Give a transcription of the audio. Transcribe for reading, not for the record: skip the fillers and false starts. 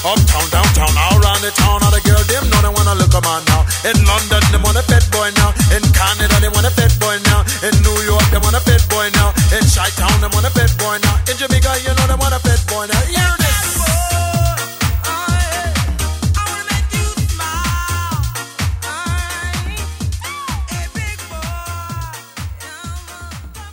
Uptown, downtown, all around the town. All the girls, them know they wanna look a man now. In London, they want a fat boy now. In Canada, they want a fat